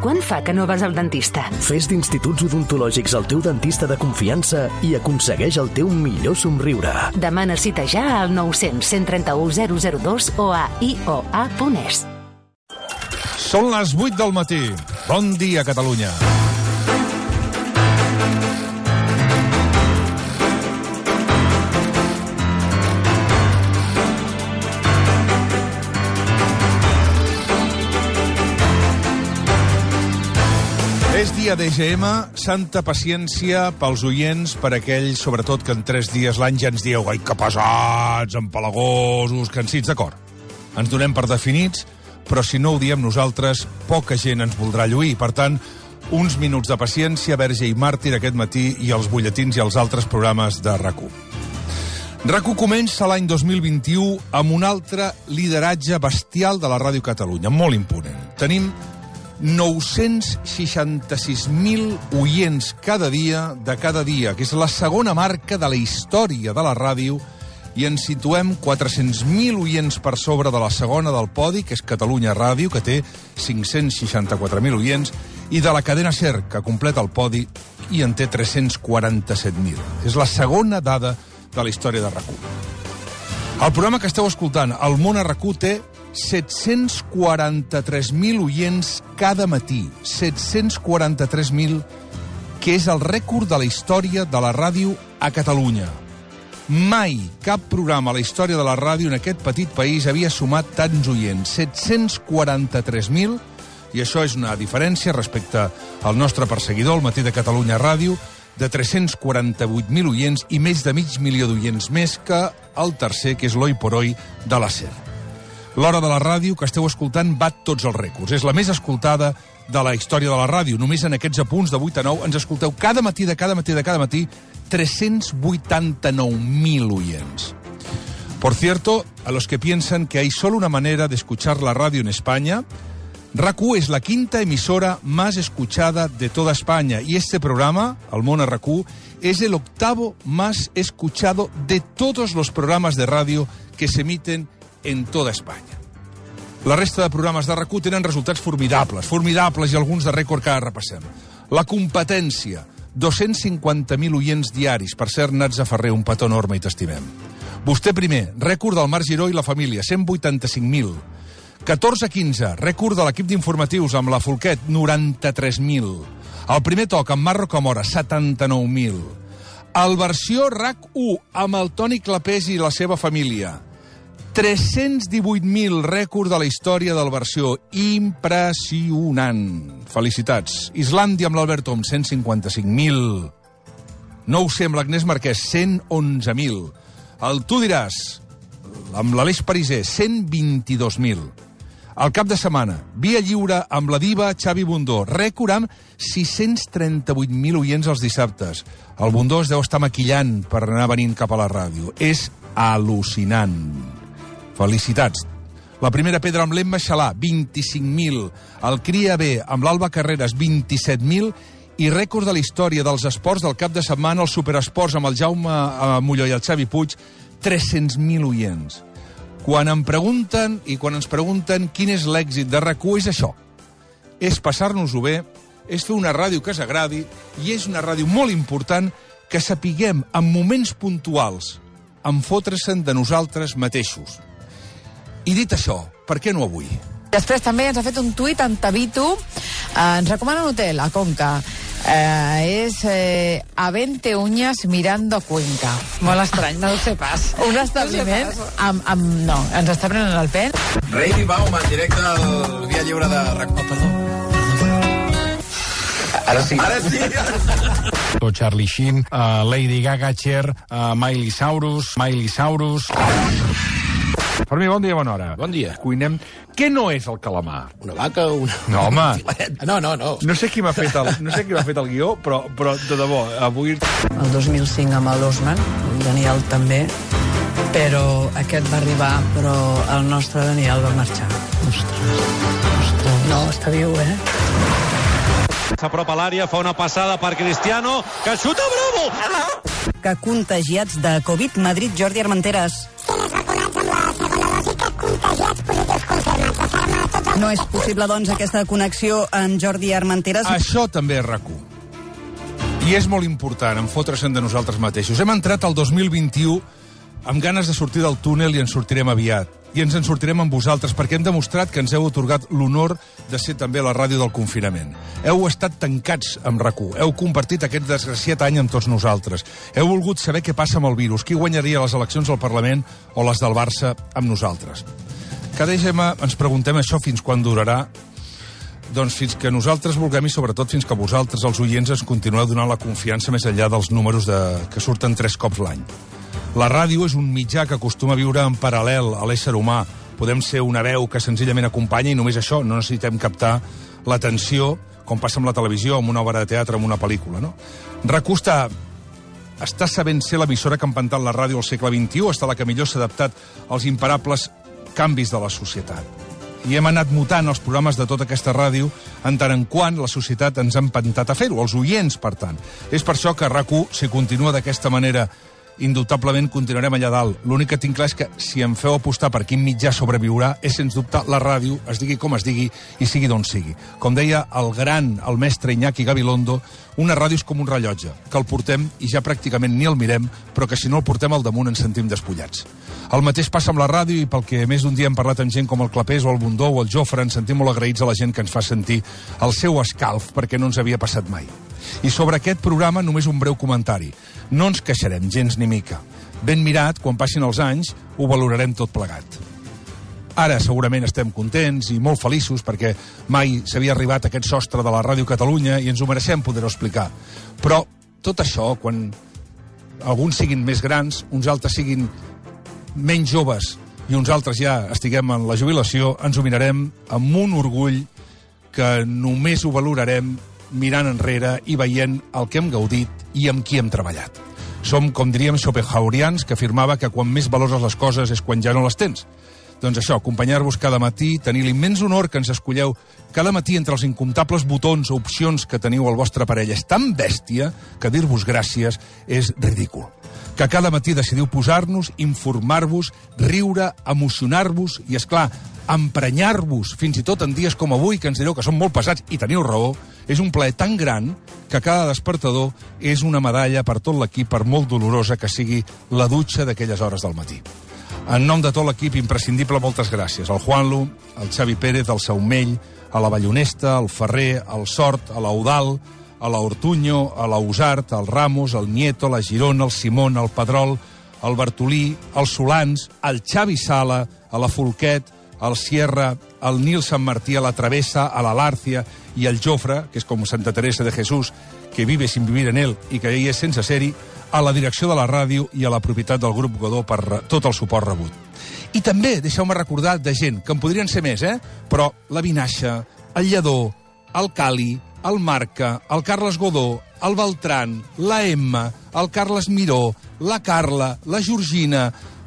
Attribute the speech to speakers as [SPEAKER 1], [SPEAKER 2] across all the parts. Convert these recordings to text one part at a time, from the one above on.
[SPEAKER 1] Quant fa que no vas al dentista?
[SPEAKER 2] Fes d'Instituts Odontològics el teu dentista de confiança i aconsegueix el teu millor somriure.
[SPEAKER 1] Demana cita ja al 900 131 002 o a ioa.es.
[SPEAKER 3] Són les 8 del matí. Bon dia, Catalunya. És dia d'EGM, santa paciència pels oients, per aquells, sobretot, que en 3 dies l'any ja ens dieu ai, que pesats, empalagosos, cansits, d'acord. Ens donem per definits, però si no ho diem nosaltres, poca gent ens voldrà lluir. Per tant, uns minuts de paciència, Verge i Màrtir aquest matí i els butlletins i els altres programes de RAC1. RAC1 comença l'any 2021 amb un altre lideratge bestial de la Ràdio Catalunya, molt imponent. Tenim 966.000 oients cada dia, que és la segona marca de la història de la ràdio, i ens situem 400.000 oients per sobre de la segona del podi, que és Catalunya Ràdio, que té 564.000 oients, i de la cadena SER, que completa el podi i en té 347.000. És la segona dada de la història de RAC1. El programa que esteu escoltant, El Món a RAC1, té 743.000 oients cada matí. 743.000, que és el rècord de la història de la ràdio a Catalunya. Mai cap programa a la història de la ràdio en aquest petit país havia sumat tants oients. 743.000, i això és una diferència respecte al nostre perseguidor, el Matí de Catalunya Ràdio, de 348.000 oients i més de 500.000 d'oients més que el tercer, que és l'Hoy por Hoy de la SER. L'hora de la ràdio que esteu escoltant bat tots els rècords. És la més escoltada de la història de la ràdio. Només en aquests apunts de 8 a 9 ens escolteu cada matí 389.000 oyents. Por cierto, a los que piensan que hay solo una manera de escuchar la radio en España, RAC1 es la quinta emisora más escuchada de toda España y este programa, El Món a RAC1, es el octavo más escuchado de todos los programas de radio que se emiten en toda Espanya. La resta de programes de RAC1 tenen resultats formidables i alguns de rècord que ara repassem. La competència, 250.000 oients diaris. Per cert, Natza Ferrer, un petó enorme i t'estimem. Vostè primer, rècord del Marc Giró i la família, 185.000. 14-15, rècord de l'equip d'informatius amb la Folquet, 93.000. El primer toc amb Marc Rocamora, 79.000. El versió RAC1 amb el Toni Clapés i la seva família, 318.000, rècord de la història del versió. Impressionant. Felicitats. Islàndia amb l'Albert Om, 155.000. No ho sé, amb l'Agnès Marquès, 111.000. El Tu diràs, amb l'Aleix Pariser, 122.000. El cap de setmana, Via Lliure amb la diva Xavi Bundó, rècord amb 638.000 oients els dissabtes. El Bundó es deu estar maquillant per anar venint cap a la ràdio. És al·lucinant. Felicitats. La primera pedra amb l'Emma Xalà, 25.000. El Cria B amb l'Alba Carreras, 27.000. I rècord de la història dels esports del cap de setmana, els superesports amb el Jaume Molló i el Xavi Puig, 300.000 oients. Quan ens pregunten quin és l'èxit de RAC1, és això. És passar-nos-ho bé, és fer una ràdio que s'agradi, i és una ràdio molt important que sapiguem, en moments puntuals, enfotre-se'n de nosaltres mateixos. I dit això, per què no avui?
[SPEAKER 4] Després també ens ha fet un tuit en Tabito, ens recomana un hotel a Conca. És a 20 uñas mirando Cuenca. Molt estrany, no ho sé pas. Un establiment no, ens està prenent el pen.
[SPEAKER 5] Rei Baum, en directe al Via Lliure de RAC1. Perdó. Ara sí.
[SPEAKER 6] Charlie Sheen, Lady Gaga, Cher, Miley Cyrus. Per mi, bon dia, bona hora.
[SPEAKER 5] Bon dia.
[SPEAKER 6] Cuinem. Què no és el calamar?
[SPEAKER 5] Una vaca o una...
[SPEAKER 6] No, home.
[SPEAKER 5] No.
[SPEAKER 6] No sé qui m'ha fet el guió, però de debò, avui...
[SPEAKER 7] El 2005 amb l'Osman, el Daniel també, però aquest va arribar, però el nostre Daniel va marxar. Ostres. No, està viu,
[SPEAKER 8] S'apropa a l'àrea, fa una passada per Cristiano, que xuta Bravo!
[SPEAKER 7] Que contagiats de Covid, Madrid, Jordi Armenteres.
[SPEAKER 9] Quienes vacunats amb la segona dosi, que contagiats positius confirmats. De ferma tots els No és possible, doncs, aquesta connexió amb Jordi Armenteres.
[SPEAKER 3] Això també és RAC1. I és molt important, en fotre's-en de nosaltres mateixos. Hem entrat al 2021 amb ganes de sortir del túnel i en sortirem aviat. I ens en sortirem amb vosaltres, perquè hem demostrat que ens heu atorgat l'honor de ser també la ràdio del confinament. Heu estat tancats amb RAC1, heu compartit aquest desgraciat any amb tots nosaltres. Heu volgut saber què passa amb el virus, qui guanyaria les eleccions al Parlament o les del Barça amb nosaltres. Cada Gemma ens preguntem això fins quan durarà. Doncs fins que nosaltres vulguem i sobretot fins que vosaltres, els oients, ens continueu donant la confiança més enllà dels números que surten 3 cops l'any. La ràdio és un mitjà que acostuma a viure en paral·lel a l'ésser humà. Podem ser una veu que senzillament acompanya i només això, no necessitem captar l'atenció, com passa amb la televisió, amb una obra de teatre, amb una pel·lícula, no? RAC1 està sabent ser l'emissora que ha empantat la ràdio al segle XXI, està la que millor s'ha adaptat als imparables canvis de la societat. I hem anat mutant els programes de tota aquesta ràdio en tant en quant la societat ens ha empantat a fer-ho, els oients, per tant. És per això que RAC1, si continua d'aquesta manera, indubtablement continuarem allà dalt. L'únic que tinc clar és que si em feu apostar per quin mitjà sobreviurà és, sens dubte, la ràdio, es digui com es digui i sigui d'on sigui. Com deia el mestre Iñaki Gabilondo, una ràdio és com un rellotge, que el portem i ja pràcticament ni el mirem, però que si no el portem al damunt ens sentim despullats. El mateix passa amb la ràdio i pel que més d'un dia hem parlat amb gent com el Clapés o el Bundó o el Jofre, ens sentim molt agraïts a la gent que ens fa sentir el seu escalf perquè no ens havia passat mai. I sobre aquest programa només un breu comentari. No ens queixarem gens ni mica. Ben mirat, quan passin els anys, ho valorarem tot plegat. Ara segurament estem contents i molt feliços perquè mai s'havia arribat a aquest sostre de la Ràdio Catalunya i ens ho mereixem poder-ho explicar. Però tot això, quan alguns siguin més grans, uns altres siguin menys joves i uns altres ja estiguem en la jubilació, ens ho mirarem amb un orgull que només ho valorarem mirant enrere i veient el que hem gaudit i amb qui hem treballat. Som, com diríem, schopenhauerians, que afirmava que quan més valores les coses és quan ja no les tens. Doncs això, acompanyar-vos cada matí, tenir l'immens honor que ens escolleu cada matí entre els incomptables botons o opcions que teniu al vostre aparell és tan bèstia que dir-vos gràcies és ridícul. Que cada matí decidiu posar-nos, informar-vos, riure, emocionar-vos i, esclar, emprenyar-vos, fins i tot en dies com avui, que ens direu que som molt pesats i teniu raó, és un plaer tan gran que cada despertador és una medalla per tot l'equip, per molt dolorosa que sigui la dutxa d'aquelles hores del matí. En nom de tot l'equip imprescindible, moltes gràcies. Al Juanlu, al Xavi Pérez, al Saumell, a la Ballonesta, al Ferrer, al Sort, a l'Eudal, a la Ortuño, a l'Ausart, al Ramos, al Nieto, a la Girona, al Simón, al Pedrol, al Bartolí, al Solans, al Xavi Sala, a la Folquet, al Sierra, al Nil Sant Martí, a la Travessa, a la Lárcia i al Jofre, que és com Santa Teresa de Jesús, que vive sin vivir en él i que ell és sense ser-hi, a la direcció de la ràdio i a la propietat del grup Godó per tot el suport rebut. I també, deixeu-me recordar, de gent, que en podrien ser més, però la Vinaixa, el Lledó, el Cali, el Marca, el Carles Godó, el Beltran, la Emma, el Carles Miró, la Carla, la Georgina,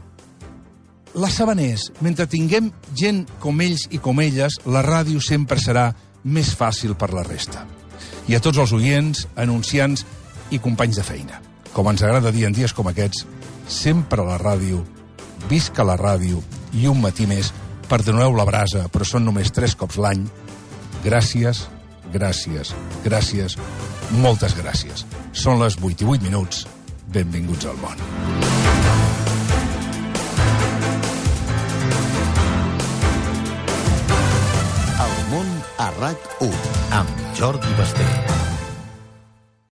[SPEAKER 3] la Sabanés. Mentre tinguem gent com ells i com elles, la ràdio sempre serà més fàcil per la resta. I a tots els oients, anunciants i companys de feina. Com ens agrada dir en dies com aquests, sempre a la ràdio, visca la ràdio i un matí més, perdoneu la brasa, però són només 3 cops l'any. Gràcies, gràcies, gràcies, moltes gràcies. Són les 8:08. Benvinguts al món.
[SPEAKER 10] El món a RAC1 amb Jordi Basté.